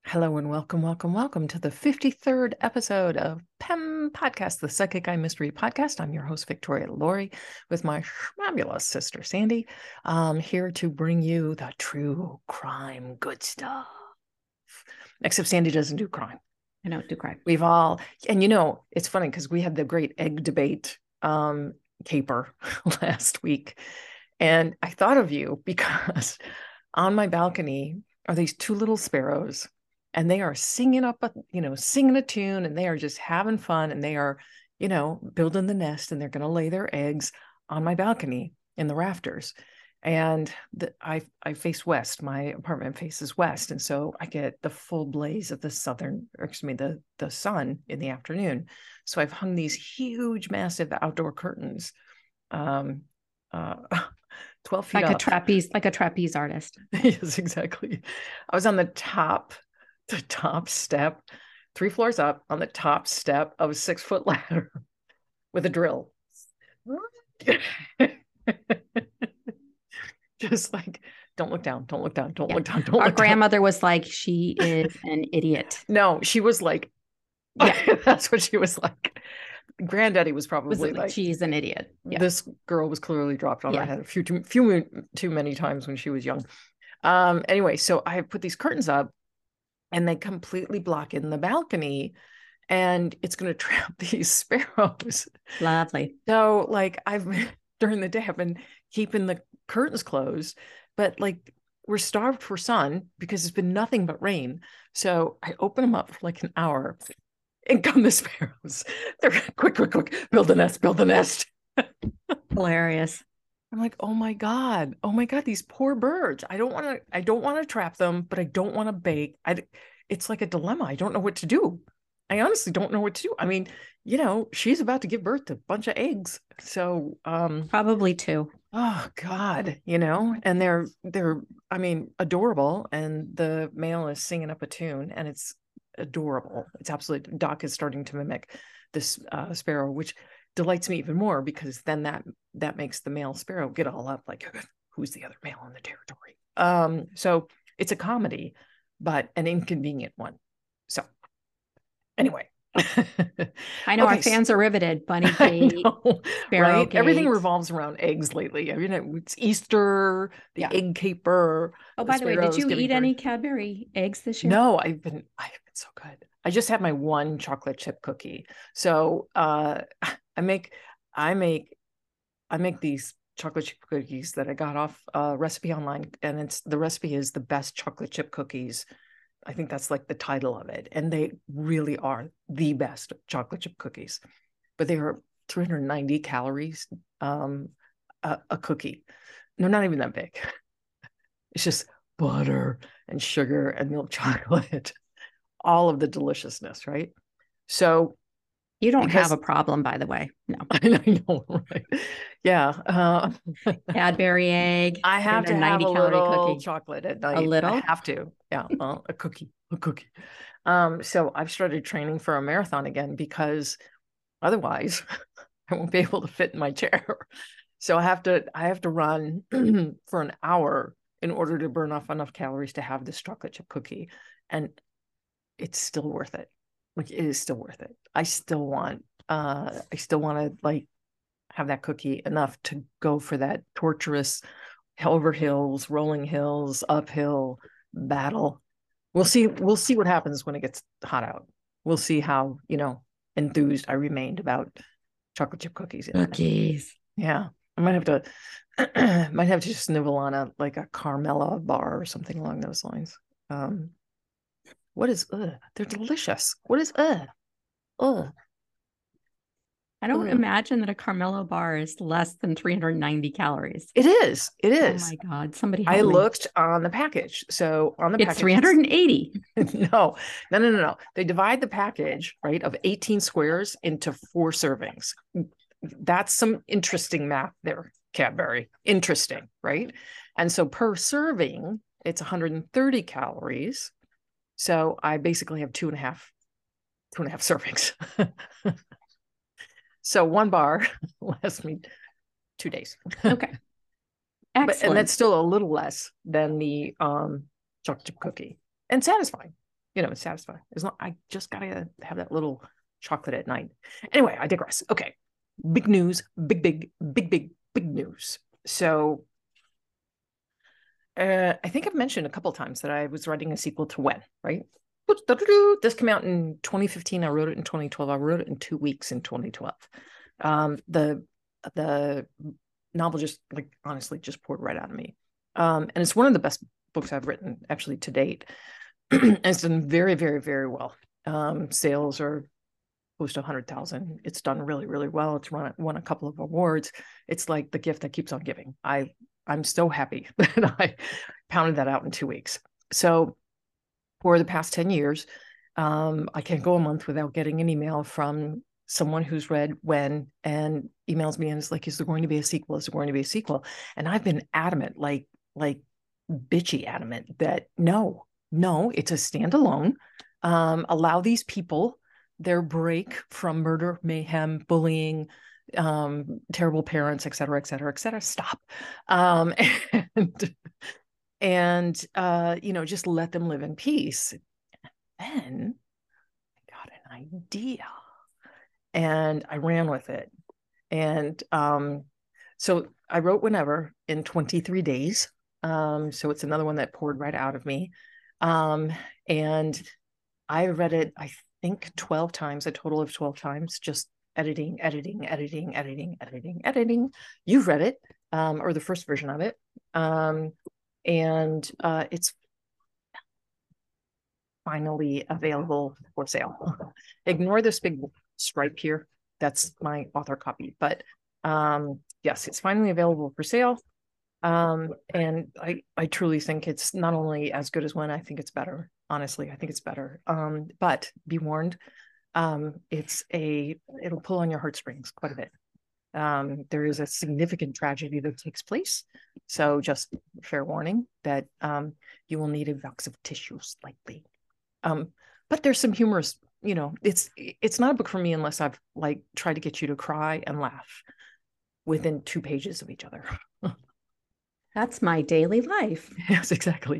Hello and welcome to the 53rd episode of PEM Podcast, the Psychic Eye Mystery Podcast. I'm your host, Victoria Laurie, with my fabulous sister, Sandy, here to bring you the true crime good stuff. Except Sandy doesn't do crime. I don't do crime. And it's funny because we had the great egg debate caper last week. And I thought of you because on my balcony are these two little sparrows. And they are singing a tune, and they are just having fun, and they are, building the nest, and they're going to lay their eggs on my balcony in the rafters. And I face west. My apartment faces west, and so I get the full blaze of the the sun in the afternoon. So I've hung these huge, massive outdoor curtains, 12 feet like up. like a trapeze artist. Yes, exactly. I was on the top step, 3 floors up, on the top step of a 6-foot ladder with a drill. Just like, don't look down, don't look down, don't look down, don't Our look grandmother was like, she is an idiot. No, she was like, yeah, that's what she was like. Granddaddy was probably like, she's an idiot. Yeah. This girl was clearly dropped on her head a few too many times when she was young. Anyway, so I put these curtains up, and they completely block in the balcony, and it's going to trap these sparrows. Lovely. So during the day, I've been keeping the curtains closed, but we're starved for sun because it's been nothing but rain. So I open them up for like an hour, and come the sparrows. They're quick, build the nest. Hilarious. I'm like, oh my God, these poor birds. I don't want to trap them, but I don't want to bake. It's like a dilemma. I don't know what to do. I honestly don't know what to do. I mean, she's about to give birth to a bunch of eggs. So, probably 2. Oh God, and they're, adorable. And the male is singing up a tune, and it's adorable. It's absolutely, Doc is starting to mimic this sparrow, which delights me even more, because then that makes the male sparrow get all up like, who's the other male in the territory. So it's a comedy, but an inconvenient one. So anyway, I know, our fans are riveted. Bunny cake, sparrow right? Everything revolves around eggs lately. I mean, it's Easter, the egg caper. Oh, by the way, did you eat any Cadbury eggs this year? No, I've been so good. I just had my one chocolate chip cookie. So I make these chocolate chip cookies that I got off a recipe online, and the recipe is the best chocolate chip cookies. I think that's like the title of it, and they really are the best chocolate chip cookies. But they are 390 calories a cookie. No, not even that big. It's just butter and sugar and milk chocolate, all of the deliciousness, right? So you don't have a problem, by the way. No. I know, right? Yeah. Cadbury egg. I have to have a little chocolate at night. A little? I have to. Yeah. A cookie. So I've started training for a marathon again, because otherwise I won't be able to fit in my chair. So I have to run for an hour in order to burn off enough calories to have this chocolate chip cookie. And it's still worth it. Like, it is still worth it. I still want to have that cookie enough to go for that torturous over hills, rolling hills, uphill battle. We'll see what happens when it gets hot out. We'll see how, enthused I remained about chocolate chip cookies. Cookies. Yeah. I might have to just nibble on a Carmela bar or something along those lines. What is they're delicious. What is I don't imagine that a Carmelo bar is less than 390 calories. It is. Oh my God. Somebody help me. I looked on the package. So on the package. It's 380. No. They divide the package, right, of 18 squares into 4 servings. That's some interesting math there, Cadbury. Interesting, right? And so per serving, it's 130 calories. So I basically have two and a half servings. So 1 bar lasts me 2 days. Okay. Excellent. And that's still a little less than the chocolate chip cookie, and satisfying. it's satisfying. As long I just gotta have that little chocolate at night. Anyway, I digress. Okay. Big news, big news. So I think I've mentioned a couple of times that I was writing a sequel to When, right? This came out in 2015. I wrote it in 2012. I wrote it in 2 weeks in 2012. The novel just honestly just poured right out of me. And it's one of the best books I've written actually to date. And it's done very, very, very well. Sales are close to 100,000. It's done really, really well. It's won a couple of awards. It's like the gift that keeps on giving. I'm so happy that I pounded that out in 2 weeks. So for the past 10 years, I can't go a month without getting an email from someone who's read When and emails me and is like, is there going to be a sequel? Is there going to be a sequel? And I've been adamant, like bitchy adamant that no, it's a standalone. Allow these people their break from murder, mayhem, bullying, terrible parents, et cetera, et cetera, et cetera. Stop. And just let them live in peace. Then I got an idea and I ran with it. And so I wrote Whenever in 23 days. So it's another one that poured right out of me. And I read it, I think 12 times, a total of 12 times, just editing. You've read it, or the first version of it. And it's finally available for sale. Ignore this big stripe here. That's my author copy. But yes, it's finally available for sale. And I truly think it's not only as good as When, I think it's better. Honestly, I think it's better. But be warned, it'll pull on your heartstrings quite a bit. There is a significant tragedy that takes place. So just fair warning that you will need a box of tissues likely. But there's some humorous, it's not a book for me unless I've tried to get you to cry and laugh within 2 pages of each other. That's my daily life. Yes, exactly.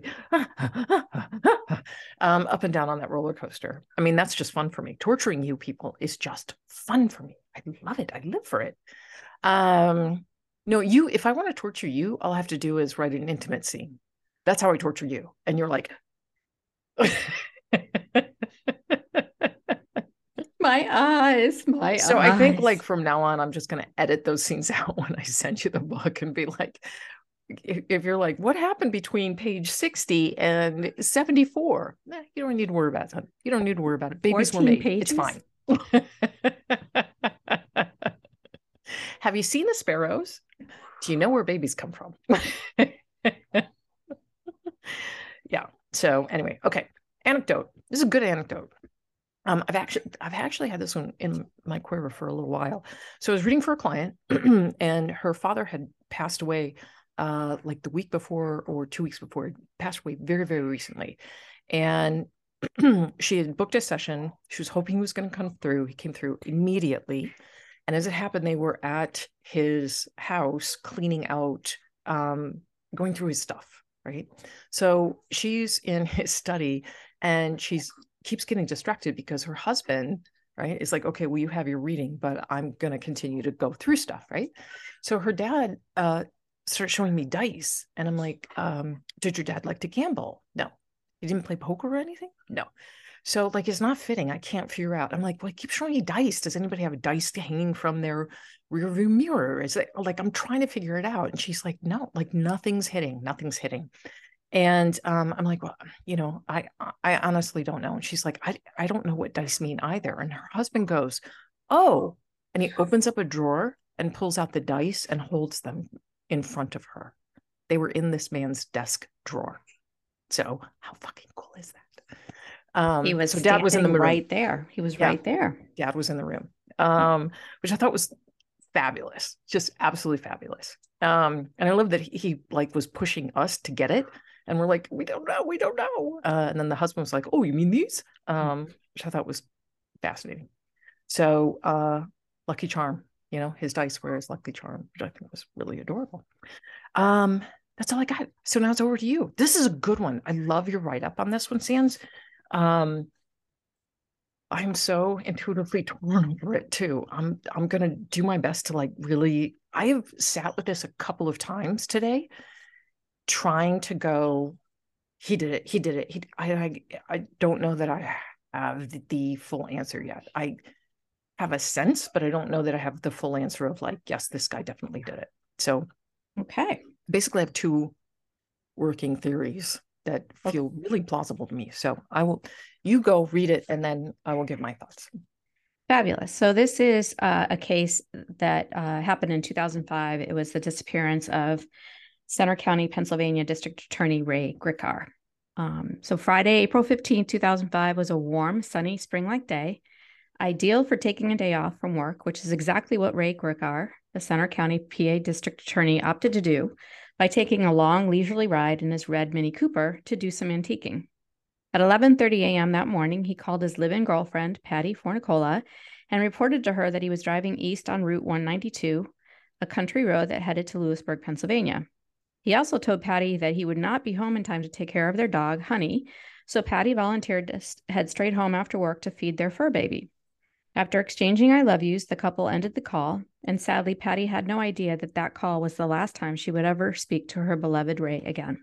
Up and down on that roller coaster. I mean, that's just fun for me. Torturing you people is just fun for me. I love it. I live for it. No, if I want to torture you, all I have to do is write an intimate scene. That's how I torture you. And you're like, my eyes. So I think from now on, I'm just going to edit those scenes out when I send you the book and be like, if you're like, what happened between page 60 and 74? You don't need to worry about it. You don't need to worry about it. Babies were made. Pages? It's fine. Have you seen the sparrows? Do you know where babies come from? Yeah. So anyway, okay. Anecdote. This is a good anecdote. I've actually had this one in my quiver for a little while. So I was reading for a client and her father had passed away the week before or 2 weeks before. Passed away very, very recently. And she had booked a session. She was hoping he was going to come through. He came through immediately. And as it happened, they were at his house cleaning out, going through his stuff, right? So she's in his study and keeps getting distracted because her husband, right, is like, okay, well, you have your reading, but I'm going to continue to go through stuff, right? So her dad starts showing me dice. And I'm like, did your dad like to gamble? No. He didn't play poker or anything? No. So it's not fitting. I can't figure out. I'm like, well, I keep showing you dice. Does anybody have a dice hanging from their rear view mirror? Is it I'm trying to figure it out. And she's like, no, nothing's hitting. And I'm like, well, I honestly don't know. And she's like, I don't know what dice mean either. And her husband goes, oh, and he opens up a drawer and pulls out the dice and holds them in front of her. They were in this man's desk drawer. So how fucking cool is that? So Dad was in the room right there. He was right there. Dad was in the room, which I thought was fabulous, just absolutely fabulous. And I love that he was pushing us to get it. And we're like, we don't know. And then the husband was like, oh, you mean these? Which I thought was fascinating. So Lucky Charm, his dice were his Lucky Charm, which I think was really adorable. That's all I got. So now it's over to you. This is a good one. I love your write-up on this one, Sands. Um, I'm so intuitively torn over it too. I'm gonna do my best to like really. I have sat with this a couple of times today, trying to go. He did it. He did it. I don't know that I have the full answer yet. I have a sense, but I don't know that I have the full answer of like, yes, this guy definitely did it. So Okay. basically, I have two working theories that feel really plausible to me. So you go read it, and then I will give my thoughts. Fabulous. So this is a case that happened in 2005. It was the disappearance of Center County, Pennsylvania District Attorney Ray Gricar. So Friday, April 15th, 2005 was a warm, sunny, spring-like day, ideal for taking a day off from work, which is exactly what Ray Gricar, the Center County PA District Attorney, opted to do by taking a long, leisurely ride in his red Mini Cooper to do some antiquing. At 11:30 a.m. that morning, he called his live-in girlfriend, Patty Fornicola, and reported to her that he was driving east on Route 192, a country road that headed to Lewisburg, Pennsylvania. He also told Patty that he would not be home in time to take care of their dog, Honey, so Patty volunteered to head straight home after work to feed their fur baby. After exchanging I love yous, the couple ended the call, and sadly, Patty had no idea that that call was the last time she would ever speak to her beloved Ray again.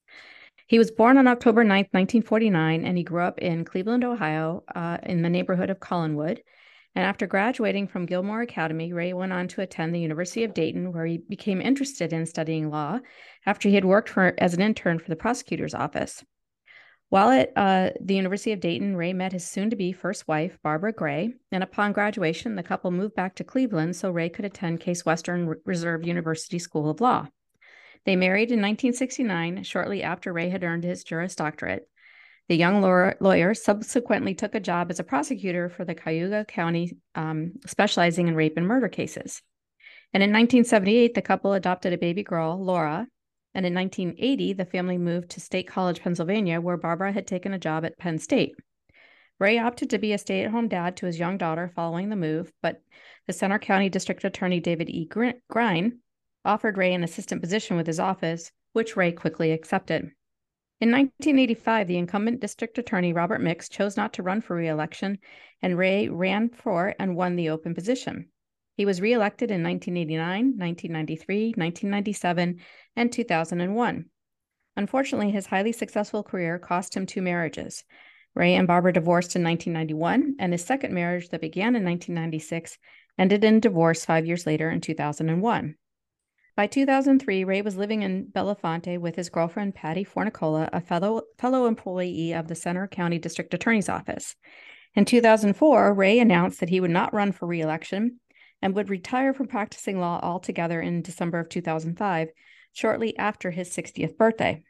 He was born on October 9th, 1949, and he grew up in Cleveland, Ohio, in the neighborhood of Collinwood. And after graduating from Gilmore Academy, Ray went on to attend the University of Dayton, where he became interested in studying law after he had worked as an intern for the prosecutor's office. While at the University of Dayton, Ray met his soon-to-be first wife, Barbara Gray, and upon graduation, the couple moved back to Cleveland so Ray could attend Case Western Reserve University School of Law. They married in 1969, shortly after Ray had earned his Juris Doctorate. The young lawyer subsequently took a job as a prosecutor for the Cayuga County, specializing in rape and murder cases. And in 1978, the couple adopted a baby girl, Laura. And in 1980, the family moved to State College, Pennsylvania, where Barbara had taken a job at Penn State. Ray opted to be a stay-at-home dad to his young daughter following the move, but the Center County District Attorney David E. Grine offered Ray an assistant position with his office, which Ray quickly accepted. In 1985, the incumbent district attorney, Robert Mix, chose not to run for re-election, and Ray ran for and won the open position. He was re-elected in 1989, 1993, 1997, and 2001. Unfortunately, his highly successful career cost him 2 marriages. Ray and Barbara divorced in 1991, and his second marriage that began in 1996 ended in divorce 5 years later in 2001. By 2003, Ray was living in Bellefonte with his girlfriend, Patty Fornicola, a fellow employee of the Center County District Attorney's Office. In 2004, Ray announced that he would not run for re-election and would retire from practicing law altogether in December of 2005, shortly after his 60th birthday.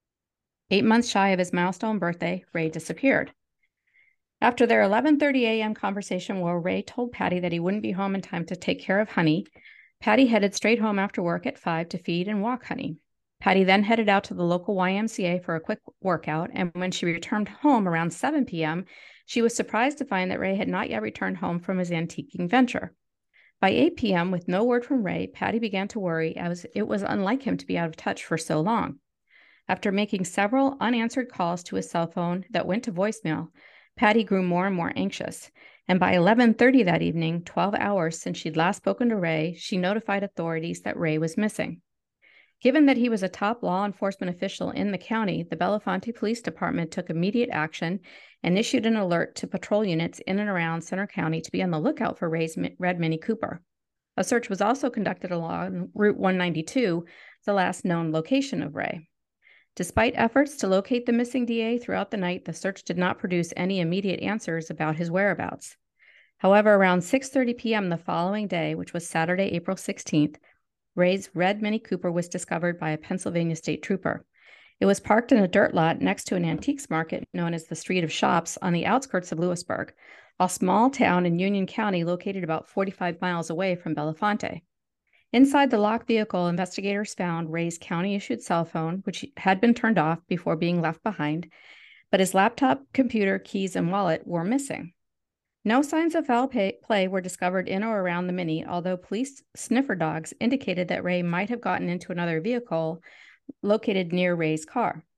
8 months shy of his milestone birthday, Ray disappeared. After their 11:30 a.m. conversation where Ray told Patty that he wouldn't be home in time to take care of Honey, Patty headed straight home after work at 5 to feed and walk Honey. Patty then headed out to the local YMCA for a quick workout, and when she returned home around 7 p.m., she was surprised to find that Ray had not yet returned home from his antiquing venture. By 8 p.m., with no word from Ray, Patty began to worry as it was unlike him to be out of touch for so long. After making several unanswered calls to his cell phone that went to voicemail, Patty grew more and more anxious. And by 11:30 that evening, 12 hours since she'd last spoken to Ray, she notified authorities that Ray was missing. Given that he was a top law enforcement official in the county, the Bellefonte Police Department took immediate action and issued an alert to patrol units in and around Center County to be on the lookout for Ray's red Mini Cooper. A search was also conducted along Route 192, the last known location of Ray. Despite efforts to locate the missing DA throughout the night, the search did not produce any immediate answers about his whereabouts. However, around 6:30 p.m. the following day, which was Saturday, April 16th, Ray's red Mini Cooper was discovered by a Pennsylvania state trooper. It was parked in a dirt lot next to an antiques market known as the Street of Shops on the outskirts of Lewisburg, a small town in Union County located about 45 miles away from Bellefonte. Inside the locked vehicle, investigators found Ray's county-issued cell phone, which had been turned off before being left behind, but his laptop, computer, keys, and wallet were missing. No signs of foul play were discovered in or around the Mini, although police sniffer dogs indicated that Ray might have gotten into another vehicle located near Ray's car.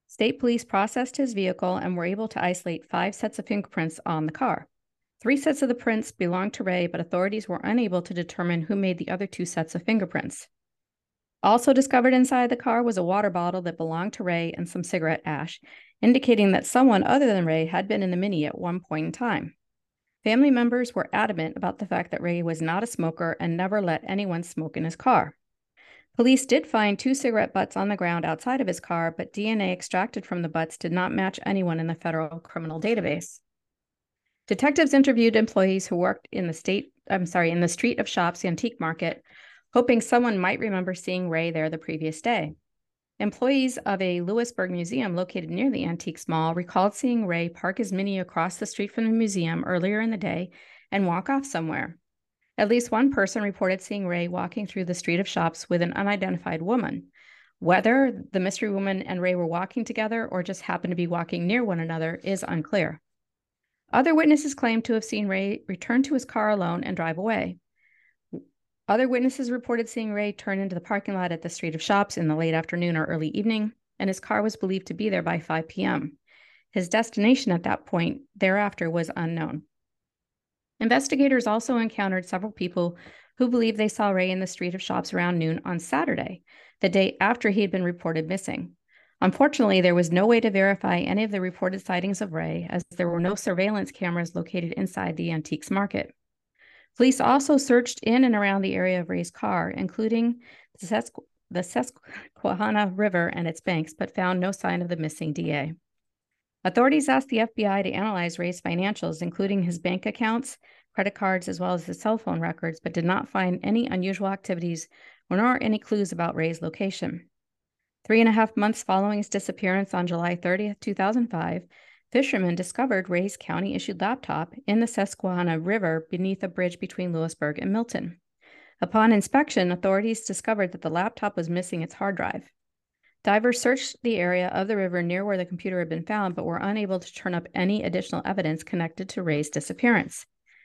State police processed his vehicle and were able to isolate 5 sets of fingerprints on the car. 3 sets of the prints belonged to Ray, but authorities were unable to determine who made the other 2 sets of fingerprints. Also discovered inside the car was a water bottle that belonged to Ray and some cigarette ash, indicating that someone other than Ray had been in the Mini at one point in time. Family members were adamant about the fact that Ray was not a smoker and never let anyone smoke in his car. Police did find 2 cigarette butts on the ground outside of his car, but DNA extracted from the butts did not match anyone in the federal criminal database. Detectives interviewed employees who worked in the Street of Shops antique market, hoping someone might remember seeing Ray there the previous day. Employees of a Lewisburg museum located near the antiques mall recalled seeing Ray park his Mini across the street from the museum earlier in the day and walk off somewhere. At least one person reported seeing Ray walking through the Street of Shops with an unidentified woman. Whether the mystery woman and Ray were walking together or just happened to be walking near one another is unclear. Other witnesses claimed to have seen Ray return to his car alone and drive away. Other witnesses reported seeing Ray turn into the parking lot at the Street of Shops in the late afternoon or early evening, and his car was believed to be there by 5 p.m. His destination at that point thereafter was unknown. Investigators also encountered several people who believed they saw Ray in the Street of Shops around noon on Saturday, the day after he had been reported missing. Unfortunately, there was no way to verify any of the reported sightings of Ray, as there were no surveillance cameras located inside the antiques market. Police also searched in and around the area of Ray's car, including the Susquehanna River and its banks, but found no sign of the missing DA. Authorities asked the FBI to analyze Ray's financials, including his bank accounts, credit cards, as well as his cell phone records, but did not find any unusual activities nor any clues about Ray's location. 3.5 months following his disappearance on July 30th, 2005, fishermen discovered Ray's county-issued laptop in the Susquehanna River beneath a bridge between Lewisburg and Milton. Upon inspection, authorities discovered that the laptop was missing its hard drive. Divers searched the area of the river near where the computer had been found, but were unable to turn up any additional evidence connected to Ray's disappearance.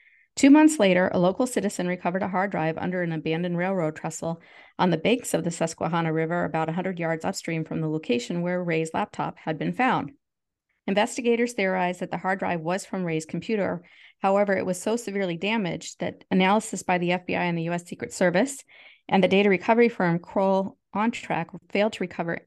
2 months later, a local citizen recovered a hard drive under an abandoned railroad trestle on the banks of the Susquehanna River, about 100 yards upstream from the location where Ray's laptop had been found. Investigators theorized that the hard drive was from Ray's computer. However, it was so severely damaged that analysis by the FBI and the U.S. Secret Service and the data recovery firm Kroll On Track failed to recover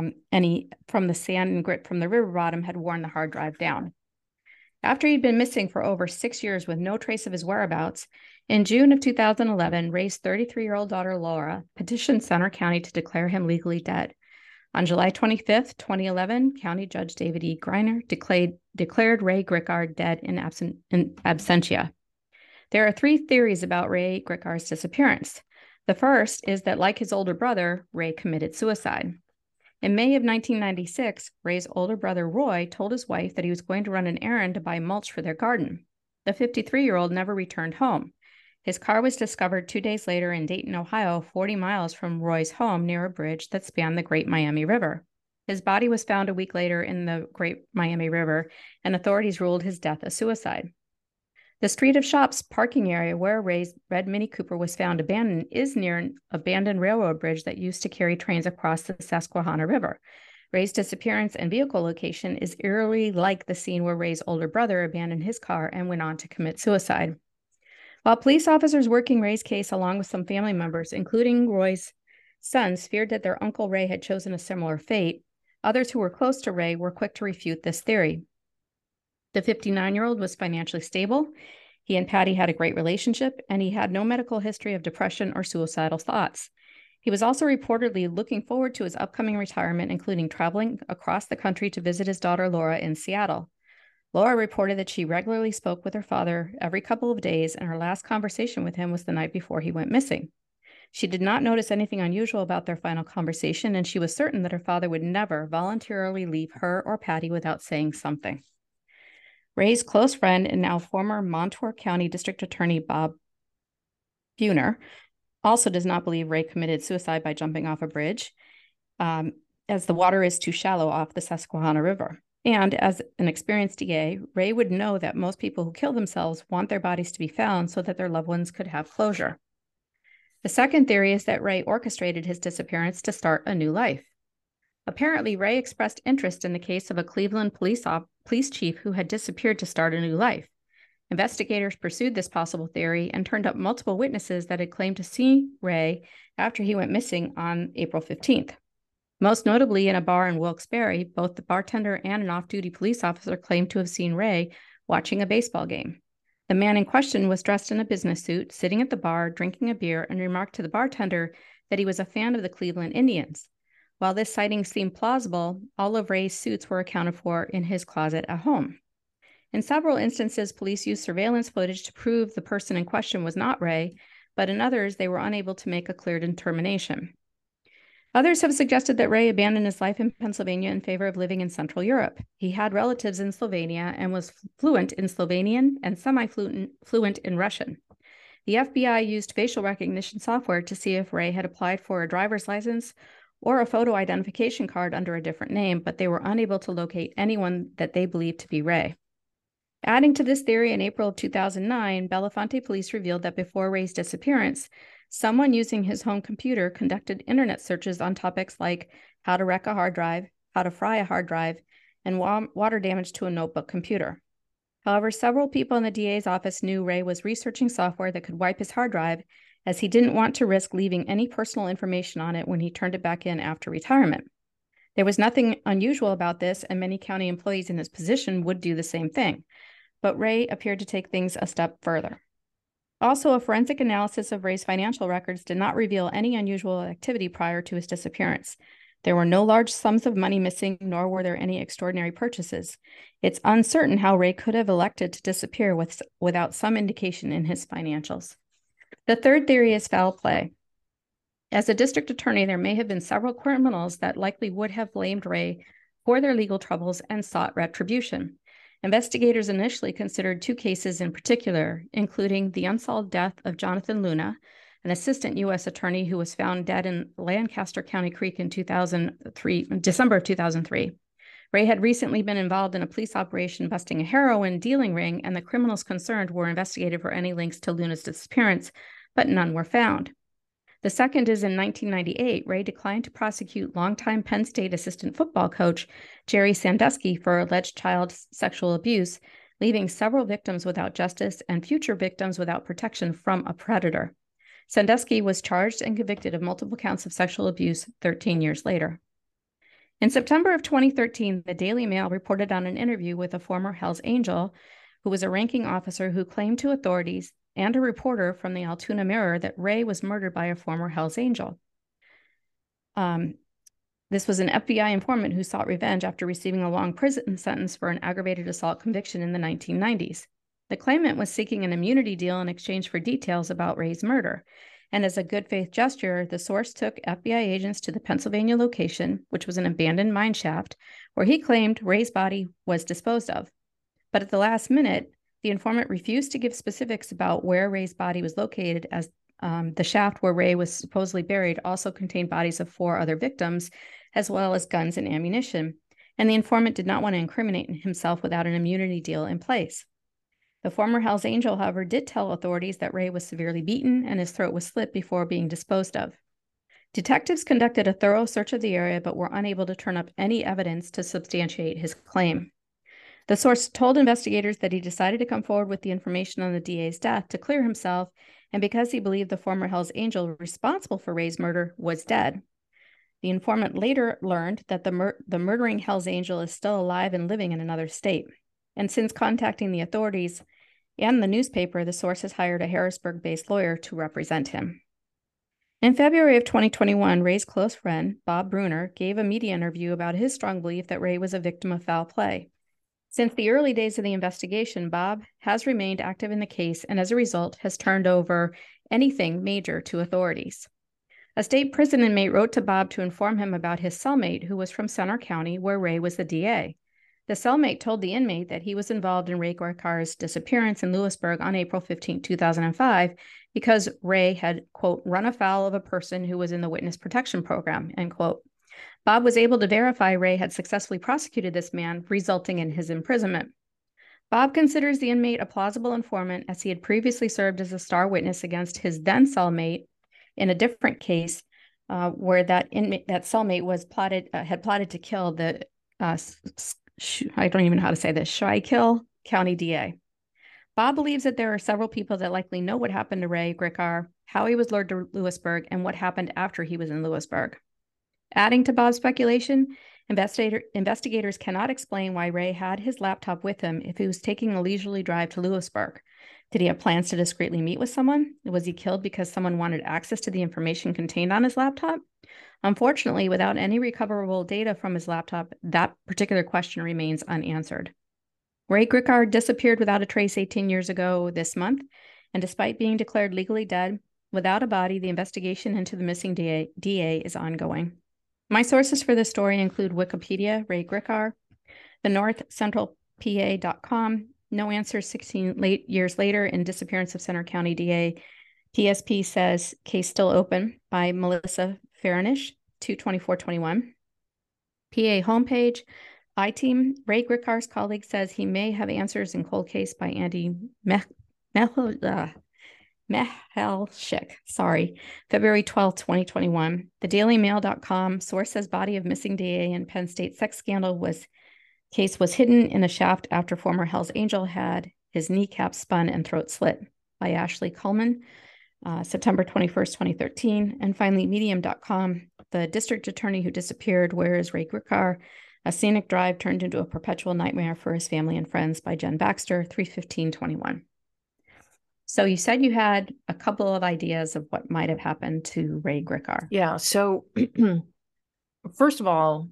any from the sand and grit from the river bottom had worn the hard drive down. After he'd been missing for over 6 years with no trace of his whereabouts, in June of 2011, Ray's 33-year-old daughter, Laura, petitioned Centre County to declare him legally dead. On July 25th, 2011, County Judge David E. Greiner declared Ray Grickard dead in absentia. There are 3 theories about Ray Grickard's disappearance. The first is that, like his older brother, Ray committed suicide. In May of 1996, Ray's older brother, Roy, told his wife that he was going to run an errand to buy mulch for their garden. The 53-year-old never returned home. His car was discovered 2 days later in Dayton, Ohio, 40 miles from Roy's home near a bridge that spanned the Great Miami River. His body was found a week later in the Great Miami River, and authorities ruled his death a suicide. The Street of Shops parking area where Ray's red Mini Cooper was found abandoned is near an abandoned railroad bridge that used to carry trains across the Susquehanna River. Ray's disappearance and vehicle location is eerily like the scene where Ray's older brother abandoned his car and went on to commit suicide. While police officers working Ray's case along with some family members, including Roy's sons, feared that their uncle Ray had chosen a similar fate, others who were close to Ray were quick to refute this theory. The 59-year-old was financially stable. He and Patty had a great relationship, and he had no medical history of depression or suicidal thoughts. He was also reportedly looking forward to his upcoming retirement, including traveling across the country to visit his daughter Laura in Seattle. Laura reported that she regularly spoke with her father every couple of days, and her last conversation with him was the night before he went missing. She did not notice anything unusual about their final conversation, and she was certain that her father would never voluntarily leave her or Patty without saying something. Ray's close friend and now former Montour County District Attorney Bob Buhner also does not believe Ray committed suicide by jumping off a bridge, as the water is too shallow off the Susquehanna River. And as an experienced DA, Ray would know that most people who kill themselves want their bodies to be found so that their loved ones could have closure. The second theory is that Ray orchestrated his disappearance to start a new life. Apparently, Ray expressed interest in the case of a Cleveland police chief who had disappeared to start a new life. Investigators pursued this possible theory and turned up multiple witnesses that had claimed to see Ray after he went missing on April 15th. Most notably, in a bar in Wilkes-Barre, both the bartender and an off-duty police officer claimed to have seen Ray watching a baseball game. The man in question was dressed in a business suit, sitting at the bar, drinking a beer, and remarked to the bartender that he was a fan of the Cleveland Indians. While this sighting seemed plausible, all of Ray's suits were accounted for in his closet at home. In several instances, police used surveillance footage to prove the person in question was not Ray, but in others, they were unable to make a clear determination. Others have suggested that Ray abandoned his life in Pennsylvania in favor of living in Central Europe. He had relatives in Slovenia and was fluent in Slovenian and semi-fluent in Russian. The FBI used facial recognition software to see if Ray had applied for a driver's license or a photo identification card under a different name, but they were unable to locate anyone that they believed to be Ray. Adding to this theory, in April of 2009, Belafonte police revealed that before Ray's disappearance, someone using his home computer conducted internet searches on topics like how to wreck a hard drive, how to fry a hard drive, and water damage to a notebook computer. However, several people in the DA's office knew Ray was researching software that could wipe his hard drive, as he didn't want to risk leaving any personal information on it when he turned it back in after retirement. There was nothing unusual about this, and many county employees in his position would do the same thing. But Ray appeared to take things a step further. Also, a forensic analysis of Ray's financial records did not reveal any unusual activity prior to his disappearance. There were no large sums of money missing, nor were there any extraordinary purchases. It's uncertain how Ray could have elected to disappear without some indication in his financials. The third theory is foul play. As a district attorney, there may have been several criminals that likely would have blamed Ray for their legal troubles and sought retribution. Investigators initially considered two cases in particular, including the unsolved death of Jonathan Luna, an assistant U.S. attorney who was found dead in Lancaster County Creek in December of 2003. Ray had recently been involved in a police operation busting a heroin dealing ring, and the criminals concerned were investigated for any links to Luna's disappearance, but none were found. The second is in 1998, Ray declined to prosecute longtime Penn State assistant football coach Jerry Sandusky for alleged child sexual abuse, leaving several victims without justice and future victims without protection from a predator. Sandusky was charged and convicted of multiple counts of sexual abuse 13 years later. In September of 2013, the Daily Mail reported on an interview with a former Hells Angel, who was a ranking officer who claimed to authorities and a reporter from the Altoona Mirror that Ray was murdered by a former Hells Angel. This was an FBI informant who sought revenge after receiving a long prison sentence for an aggravated assault conviction in the 1990s. The claimant was seeking an immunity deal in exchange for details about Ray's murder. And as a good faith gesture, the source took FBI agents to the Pennsylvania location, which was an abandoned mine shaft, where he claimed Ray's body was disposed of. But at the last minute, the informant refused to give specifics about where Ray's body was located, as the shaft where Ray was supposedly buried also contained bodies of 4 other victims, as well as guns and ammunition. And the informant did not want to incriminate himself without an immunity deal in place. The former Hells Angel, however, did tell authorities that Ray was severely beaten and his throat was slit before being disposed of. Detectives conducted a thorough search of the area, but were unable to turn up any evidence to substantiate his claim. The source told investigators that he decided to come forward with the information on the DA's death to clear himself, and because he believed the former Hells Angel responsible for Ray's murder was dead. The informant later learned that the murdering Hells Angel is still alive and living in another state. And since contacting the authorities and the newspaper, the source has hired a Harrisburg-based lawyer to represent him. In February of 2021, Ray's close friend, Bob Bruner, gave a media interview about his strong belief that Ray was a victim of foul play. Since the early days of the investigation, Bob has remained active in the case and as a result has turned over anything major to authorities. A state prison inmate wrote to Bob to inform him about his cellmate, who was from Center County, where Ray was the DA. The cellmate told the inmate that he was involved in Ray Gricar's disappearance in Lewisburg on April 15, 2005, because Ray had, quote, run afoul of a person who was in the witness protection program, end quote. Bob was able to verify Ray had successfully prosecuted this man, resulting in his imprisonment. Bob considers the inmate a plausible informant, as he had previously served as a star witness against his then cellmate in a different case where that cellmate was had plotted to kill the I don't even know how to say this, Schuylkill County DA. Bob believes that there are several people that likely know what happened to Ray Gricar, how he was lured to Lewisburg, and what happened after he was in Lewisburg. Adding to Bob's speculation, investigators cannot explain why Ray had his laptop with him if he was taking a leisurely drive to Lewisburg. Did he have plans to discreetly meet with someone? Was he killed because someone wanted access to the information contained on his laptop? Unfortunately, without any recoverable data from his laptop, that particular question remains unanswered. Ray Gricar disappeared without a trace 18 years ago this month, and despite being declared legally dead, without a body, the investigation into the missing DA is ongoing. My sources for this story include Wikipedia, Ray Gricar, the NorthCentralPA.com, No Answers 16 years later in Disappearance of Center County DA. PSP says case still open by Melissa Farinish, 2/24/21. PA homepage, I-Team, Ray Gricar's colleague says he may have answers in cold case by Andy Mehalshik, February 12th, 2021. TheDailyMail.com, source says body of missing DA in Penn State sex scandal case was hidden in a shaft after former Hells Angel had his kneecap spun and throat slit, by Ashley Coleman, September 21st, 2013. And finally, Medium.com, the district attorney who disappeared, where is Ray Gricar? A scenic drive turned into a perpetual nightmare for his family and friends, by Jen Baxter, 3/15/21. So you said you had a couple of ideas of what might have happened to Ray Gricar. Yeah. So first of all,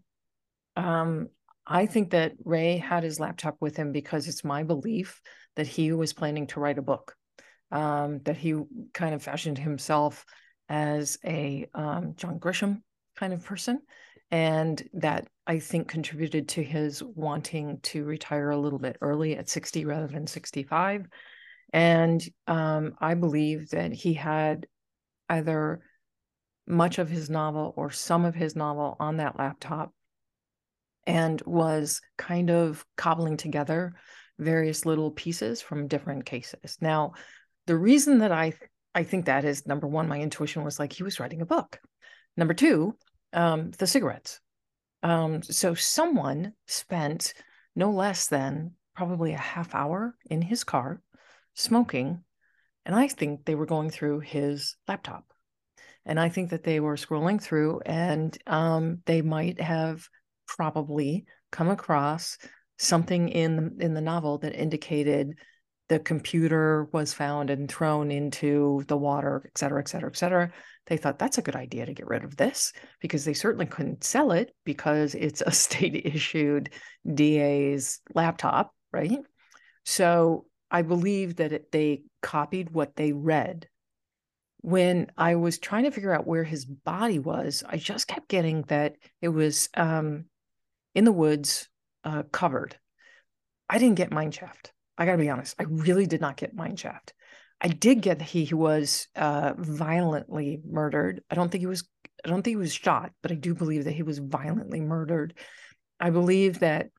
I think that Ray had his laptop with him because it's my belief that he was planning to write a book, that he kind of fashioned himself as a John Grisham kind of person. And that I think contributed to his wanting to retire a little bit early at 60 rather than 65. And I believe that he had either much of his novel or some of his novel on that laptop and was kind of cobbling together various little pieces from different cases. Now, the reason that I think that is, number one, my intuition was like he was writing a book. Number two, the cigarettes. So someone spent no less than probably a half hour in his car smoking, and I think they were going through his laptop. And I think that they were scrolling through, and they might have probably come across something in the novel that indicated the computer was found and thrown into the water, et cetera, et cetera, et cetera. They thought that's a good idea to get rid of this, because they certainly couldn't sell it because it's a state-issued DA's laptop, right? So I believe that they copied what they read. When I was trying to figure out where his body was, I just kept getting that it was in the woods, covered. I didn't get mineshaft. I got to be honest. I really did not get mineshaft. I did get that he was violently murdered. I don't think he was shot, but I do believe that he was violently murdered. I believe that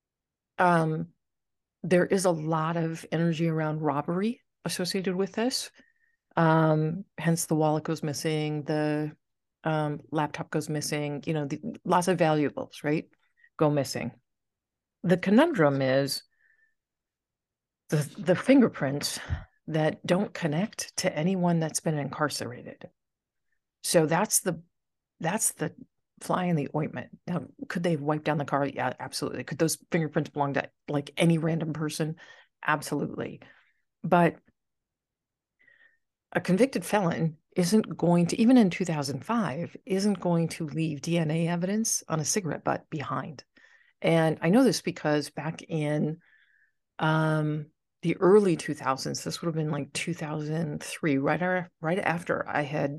there is a lot of energy around robbery associated with this. Hence the wallet goes missing, the laptop goes missing, lots of valuables, right, go missing. The conundrum is the fingerprints that don't connect to anyone that's been incarcerated. So that's the fly in the ointment. Now, could they have wiped down the car? Yeah, absolutely. Could those fingerprints belong to like any random person? Absolutely. But a convicted felon isn't going to, even in 2005, isn't going to leave DNA evidence on a cigarette butt behind. And I know this because back in the early 2000s, this would have been like 2003, right after I had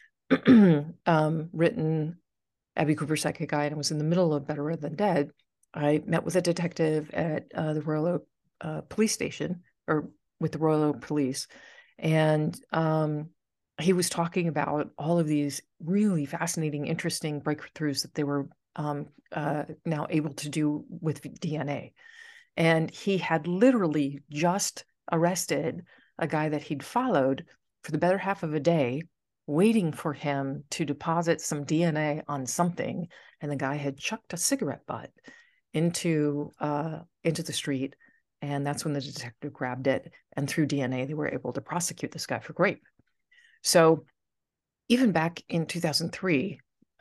written Abby Cooper Psychic Guide and was in the middle of Better Red Than Dead. I met with a detective at the Royal Oak police station, or with the Royal Oak Police. And he was talking about all of these really fascinating, interesting breakthroughs that they were now able to do with DNA. And he had literally just arrested a guy that he'd followed for the better half of a day waiting for him to deposit some DNA on something, and the guy had chucked a cigarette butt into the street, and that's when the detective grabbed it, and through DNA they were able to prosecute this guy for rape. So even back in 2003,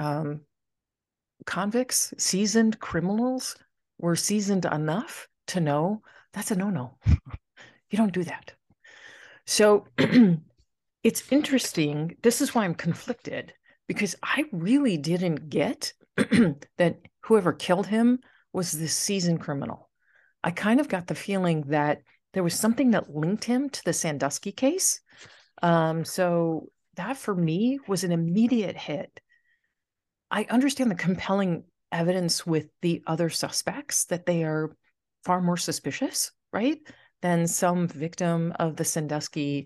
convicts, seasoned criminals, were seasoned enough to know that's a no-no. You don't do that. So it's interesting. This is why I'm conflicted, because I really didn't get that whoever killed him was this seasoned criminal. I kind of got the feeling that there was something that linked him to the Sandusky case. So that for me was an immediate hit. I understand the compelling evidence with the other suspects, that they are far more suspicious, right, than some victim of the Sandusky,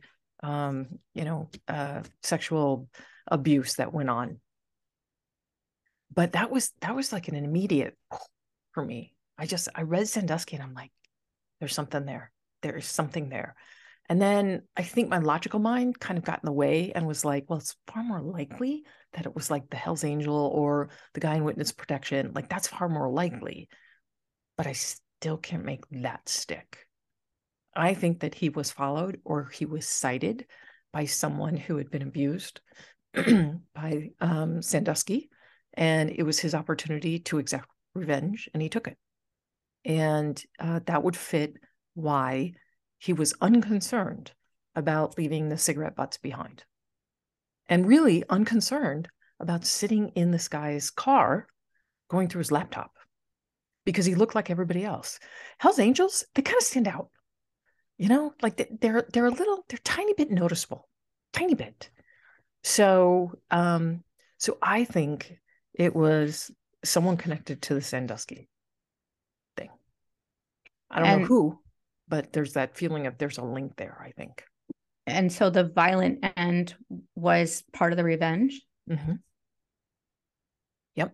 sexual abuse that went on. But that was like an immediate for me. I read Sandusky and I'm like, there's something there. There is something there. And then I think my logical mind kind of got in the way and was like, well, it's far more likely that it was like the Hells Angel or the guy in witness protection. Like, that's far more likely. But I still can't make that stick. I think that he was followed, or he was cited by someone who had been abused by Sandusky. And it was his opportunity to exact revenge, and he took it. And that would fit why he was unconcerned about leaving the cigarette butts behind, and really unconcerned about sitting in this guy's car going through his laptop, because he looked like everybody else. Hell's Angels, they kind of stand out, like they're tiny bit noticeable, tiny bit. So I think it was someone connected to the Sandusky thing. I don't know who, but there's that feeling of there's a link there, I think. And so the violent end was part of the revenge? Mm-hmm. Yep.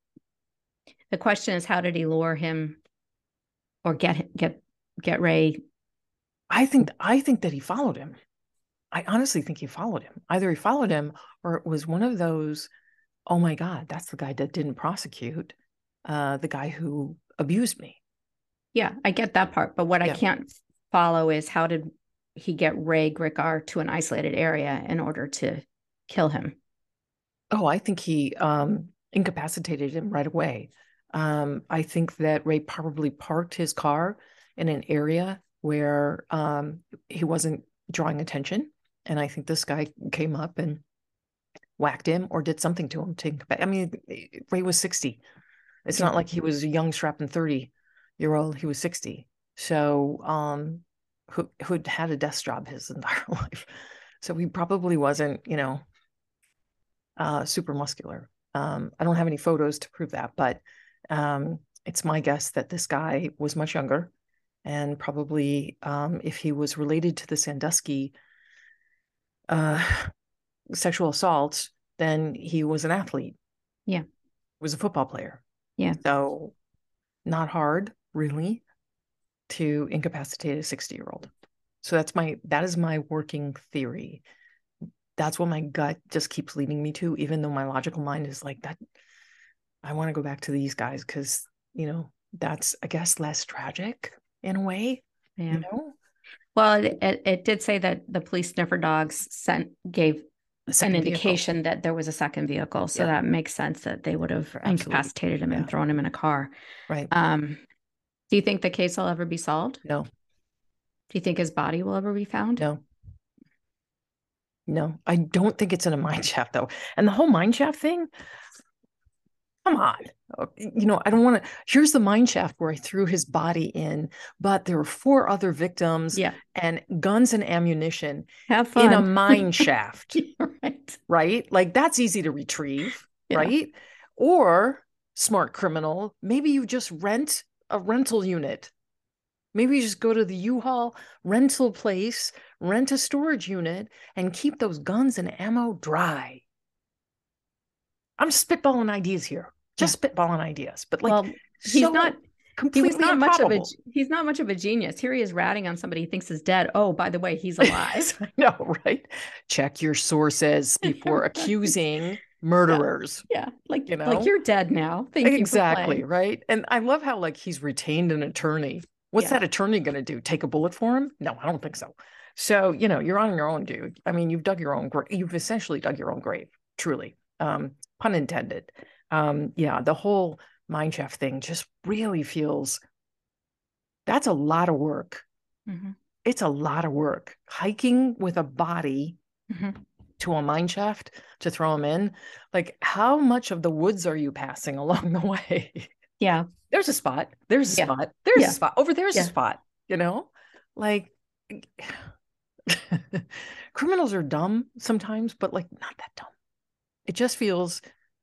The question is, how did he lure him or get Ray? I think that he followed him. I honestly think he followed him. Either he followed him, or it was one of those, oh my God, that's the guy that didn't prosecute the guy who abused me. Yeah, I get that part. But what I can't follow is, how did he get Ray Gricar to an isolated area in order to kill him? Oh, I think he incapacitated him right away. I think that Ray probably parked his car in an area where he wasn't drawing attention. And I think this guy came up and whacked him or did something to him. I mean, Ray was 60. It's not like he was a young, strapping 30-year-old. He was 60. So who'd had a desk job his entire life. So he probably wasn't, super muscular. I don't have any photos to prove that, but it's my guess that this guy was much younger, and probably if he was related to the Sandusky sexual assaults, then he was an athlete. Yeah. Was a football player. Yeah. So not hard, really, to incapacitate a 60-year-old. So that is my working theory. That's what my gut just keeps leading me to, even though my logical mind is like that. I want to go back to these guys because, that's, I guess, less tragic in a way, yeah. Well, it did say that the police sniffer dogs gave an indication that there was a second vehicle. So that makes sense that they would have incapacitated him and thrown him in a car. Right. Do you think the case will ever be solved? No. Do you think his body will ever be found? No, I don't think it's in a mine shaft, though. And the whole mine shaft thing, come on. I don't want to. Here's the mine shaft where I threw his body in, but there were 4 other victims and guns and ammunition in a mine shaft. Right? Like, that's easy to retrieve, right? Or, smart criminal, maybe you just rent a rental unit. Maybe you just go to the U-Haul rental place, rent a storage unit, and keep those guns and ammo dry. I'm spitballing ideas here. Just spitballing ideas. But he's not Completely improbable. He's not much of a genius. Here he is ratting on somebody he thinks is dead. Oh, by the way, he's alive. I know, right? Check your sources before Right. accusing murderers. Yeah. Like, You like know? you're dead now. Thank you for Exactly, playing. right? And I love how like he's retained an attorney. What's Yeah. that attorney going to do? Take a bullet for him? No, I don't think so. So, you're on your own, dude. I mean, you've dug your own grave. You've essentially dug your own grave, truly. Pun intended. Yeah, the whole mine shaft thing just really feels that's a lot of work. Mm-hmm. It's a lot of work. Hiking with a body to a mine shaft to throw them in. Like, how much of the woods are you passing along the way? Yeah. There's a spot. There's a Yeah. spot. There's Yeah. a spot. Over there's a Yeah. spot, Like criminals are dumb sometimes, but like not that dumb. It just feels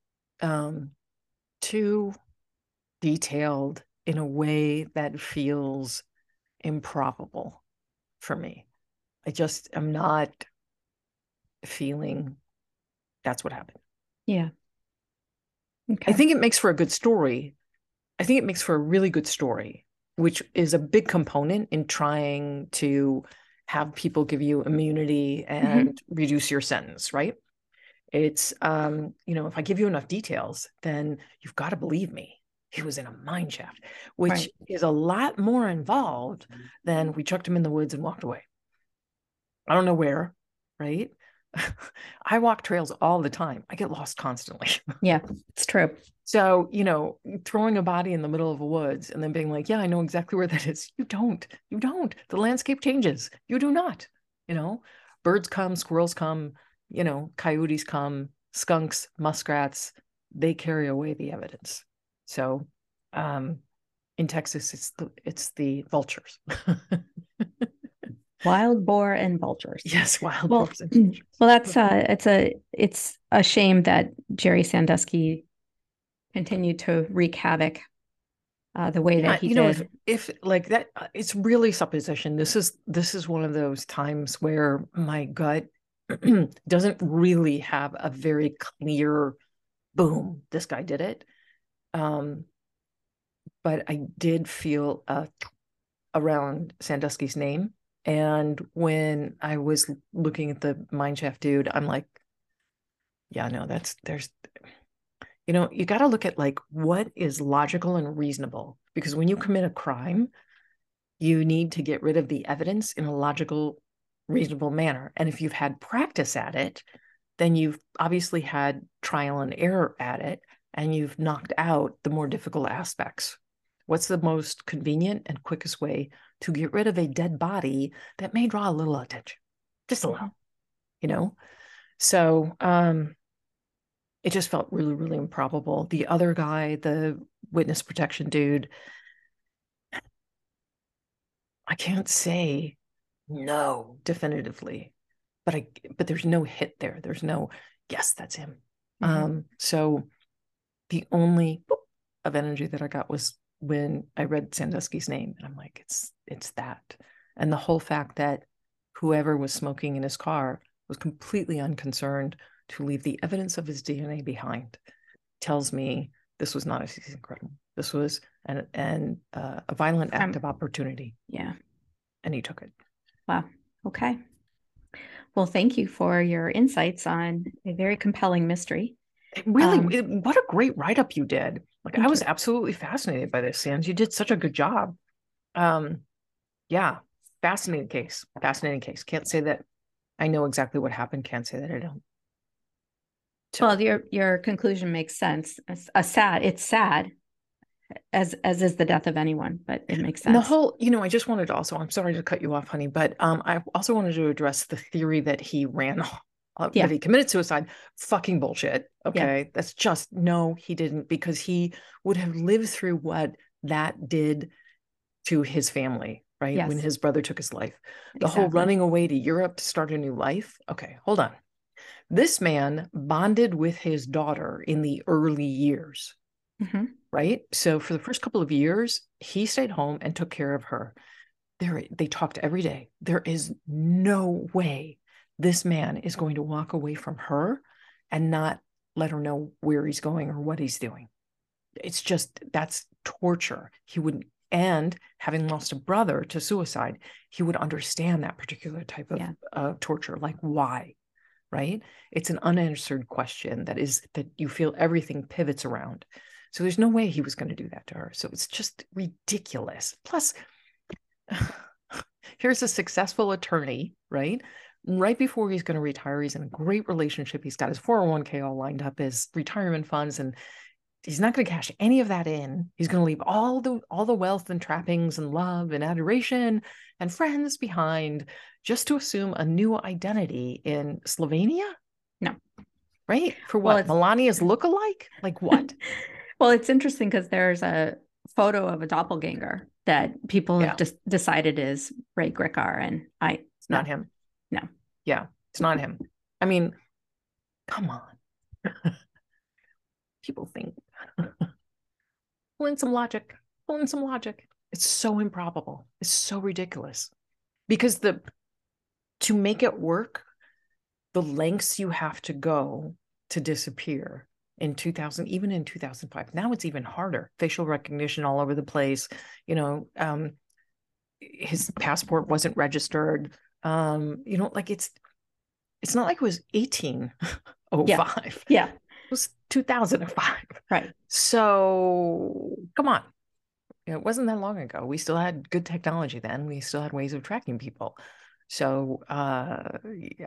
too detailed in a way that feels improbable for me. I just am not feeling that's what happened. Yeah. I Okay. think it makes for a good story. I think it makes for a really good story, which is a big component in trying to have people give you immunity and reduce your sentence, right? It's, if I give you enough details, then you've got to believe me. He was in a mine shaft, which is a lot more involved than we chucked him in the woods and walked away. I don't know where, right? I walk trails all the time. I get lost constantly. Yeah, it's true. So, throwing a body in the middle of a woods and then being like, yeah, I know exactly where that is. You don't. The landscape changes. You do not. Birds come, squirrels come, coyotes come, skunks, muskrats, they carry away the evidence. So, in Texas, it's the vultures. Wild boar and vultures. Yes, wild boars and vultures. Well, it's a shame that Jerry Sandusky continued to wreak havoc the way that he did. If like that, it's really supposition. This is one of those times where my gut doesn't really have a very clear boom, this guy did it. But I did feel around Sandusky's name. And when I was looking at the mineshaft dude, I'm like, yeah, no, you got to look at like what is logical and reasonable, because when you commit a crime, you need to get rid of the evidence in a logical, reasonable manner. And if you've had practice at it, then you've obviously had trial and error at it, and you've knocked out the more difficult aspects. What's the most convenient and quickest way to get rid of a dead body that may draw a little attention? Just a little, So it just felt really, really improbable. The other guy, the witness protection dude, I can't say no definitively, but there's no hit there. There's no, yes, that's him. So the only of energy that I got was when I read Sandusky's name, and I'm like, it's that. And the whole fact that whoever was smoking in his car was completely unconcerned to leave the evidence of his DNA behind tells me this was not a season criminal. This was a violent act of opportunity. Yeah. And he took it. Wow. Okay. Well, thank you for your insights on a very compelling mystery. Really, what a great write-up you did. Like, I was absolutely fascinated by this, Sands. You did such a good job. Yeah, fascinating case. Can't say that I know exactly what happened. Can't say that I don't. So. Well, your conclusion makes sense. It's sad, as is the death of anyone, but it makes sense. And the whole, I just wanted to also, I'm sorry to cut you off, honey, but I also wanted to address the theory that he ran that he committed suicide. Fucking bullshit. Okay. That's just, no, he didn't, because he would have lived through what that did to his family, right? Yes. When his brother took his life. The whole running away to Europe to start a new life. Okay, hold on. This man bonded with his daughter in the early years, right? So for the first couple of years, he stayed home and took care of her. They talked every day. There is no way this man is going to walk away from her and not let her know where he's going or what he's doing. It's just, that's torture. And having lost a brother to suicide, he would understand that particular type of torture. Like, why? Right? It's an unanswered question that you feel everything pivots around. So there's no way he was going to do that to her. So it's just ridiculous. Plus, here's a successful attorney, right? Right before he's going to retire, he's in a great relationship. He's got his 401k all lined up, his retirement funds, and he's not going to cash any of that in. He's going to leave all the wealth and trappings and love and adoration and friends behind just to assume a new identity in Slovenia? No. Right? For what? Well, Melania's lookalike? Like what? Well, it's interesting because there's a photo of a doppelganger that people have just decided is Ray Gricar, and it's not him. No. Yeah, it's not him. I mean, come on. People think. Pull in some logic. It's so improbable. It's so ridiculous. Because to make it work, the lengths you have to go to disappear in 2000, even in 2005. Now it's even harder. Facial recognition all over the place. His passport wasn't registered. Like it's not like it was 1805. Yeah. It was 2005. Right. So come on. It wasn't that long ago. We still had good technology then. We still had ways of tracking people. So, yeah.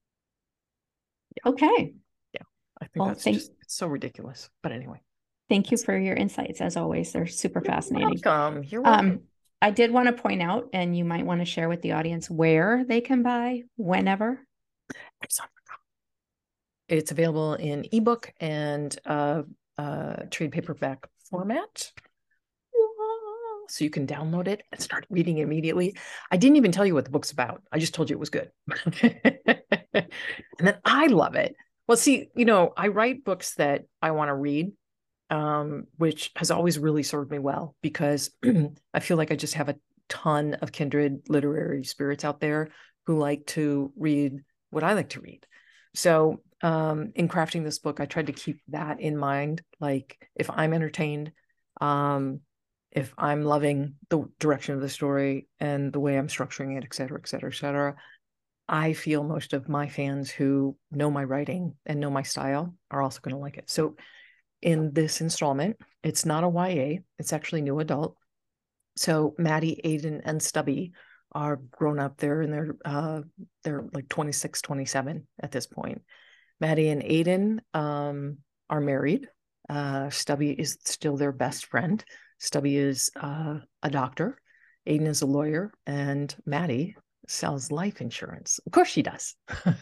Okay. Yeah. I think that's just it's so ridiculous. But anyway. Thank you for your insights. As always, they're super fascinating. You're welcome. I did want to point out, and you might want to share with the audience where they can buy whenever. It's available in ebook and trade paperback format. So you can download it and start reading it immediately. I didn't even tell you what the book's about. I just told you it was good. And then I love it. Well, see, I write books that I want to read, which has always really served me well because I feel like I just have a ton of kindred literary spirits out there who like to read what I like to read. So in crafting this book, I tried to keep that in mind. Like if I'm entertained, if I'm loving the direction of the story and the way I'm structuring it, et cetera, et cetera, et cetera, I feel most of my fans who know my writing and know my style are also going to like it. So in this installment, it's not a YA, it's actually new adult. So Maddie, Aiden, and Stubby are grown up. They're in they're like 26, 27 at this point. Maddie and Aiden are married. Stubby is still their best friend. Stubby is a doctor. Aiden is a lawyer, and Maddie sells life insurance. Of course she does.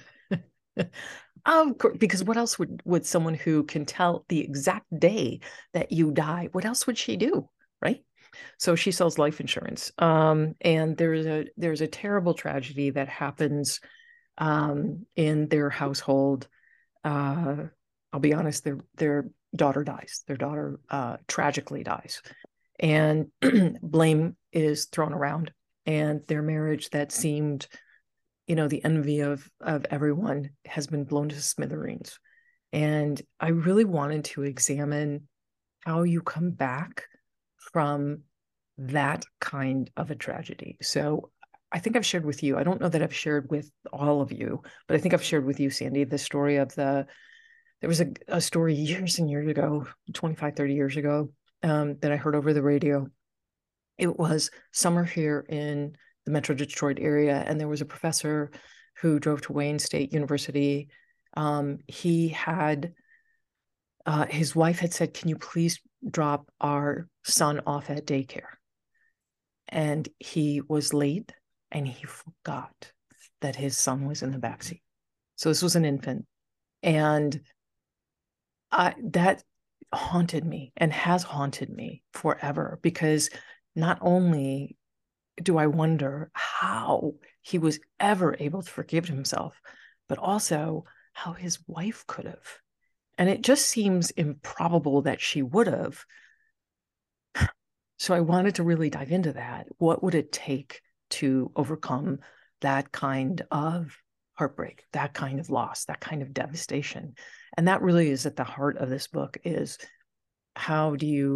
Of course, because what else would someone who can tell the exact day that you die, what else would she do, right? So she sells life insurance. And there's a terrible tragedy that happens in their household. I'll be honest, their daughter dies. Their daughter tragically dies. And blame is thrown around. And their marriage that seemed, the envy of everyone has been blown to smithereens. And I really wanted to examine how you come back from that kind of a tragedy. So I think I've shared with you, I don't know that I've shared with all of you, but I think I've shared with you, Sandy, the story of there was a story years and years ago, 25, 30 years ago, that I heard over the radio. It was summer here in the Metro Detroit area, and there was a professor who drove to Wayne State University. He had, his wife had said, "Can you please drop our son off at daycare?" And he was late, and he forgot that his son was in the backseat. So this was an infant. And that haunted me and has haunted me forever, because not only do I wonder how he was ever able to forgive himself, but also how his wife could have. And it just seems improbable that she would have. So I wanted to really dive into that. What would it take to overcome that kind of heartbreak, that kind of loss, that kind of devastation? And that really is at the heart of this book, is how do you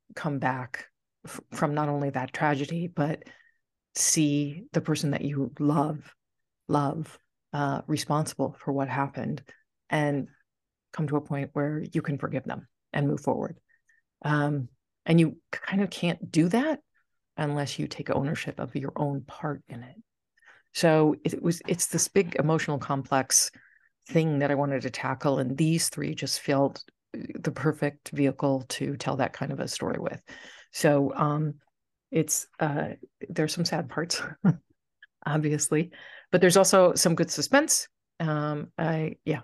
come back from not only that tragedy, but see the person that you love responsible for what happened, and come to a point where you can forgive them and move forward. And you kind of can't do that unless you take ownership of your own part in it. So it's this big emotional complex thing that I wanted to tackle, and these three just felt the perfect vehicle to tell that kind of a story with. So it's there's some sad parts, obviously, but there's also some good suspense. Yeah.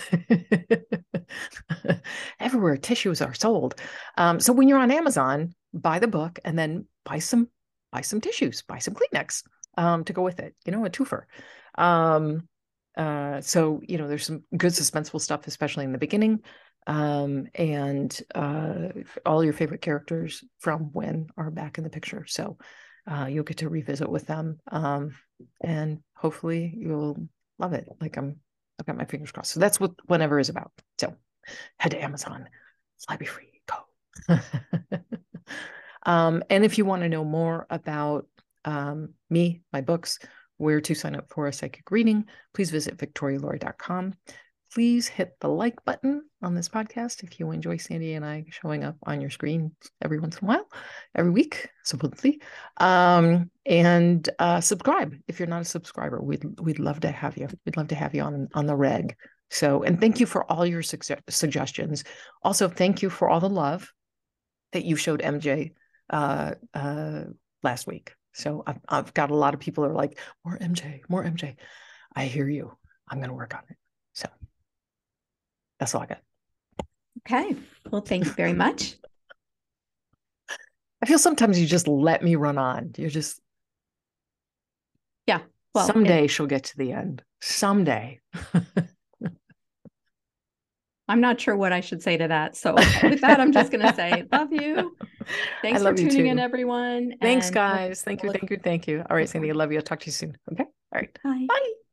Everywhere tissues are sold. So when you're on Amazon, buy the book and then buy some tissues, buy some Kleenex to go with it, a twofer. So there's some good suspenseful stuff, especially in the beginning. And all your favorite characters from When are back in the picture. So you'll get to revisit with them. And hopefully you'll love it. I've got my fingers crossed. So that's what Whenever is about. So head to Amazon, fly be free, go. And if you want to know more about me, my books, where to sign up for a psychic reading, please visit victorialori.com. Please hit the like button on this podcast if you enjoy Sandy and I showing up on your screen every once in a while, every week, supposedly. And subscribe if you're not a subscriber. We'd love to have you. We'd love to have you on the reg. So, and thank you for all your suggestions. Also, thank you for all the love that you showed MJ last week. So I've got a lot of people who are like, more MJ, more MJ. I hear you. I'm going to work on it. So that's all I got. Okay. Well, thank you very much. I feel sometimes you just let me run on. You're just. Yeah. Well, someday she'll get to the end. Someday. I'm not sure what I should say to that. So with that, I'm just going to say, love you. Thanks for tuning in, everyone. Thanks, guys. Thank you. All right, Sandy, I love you. I'll talk to you soon. Okay. All right. Bye. Bye.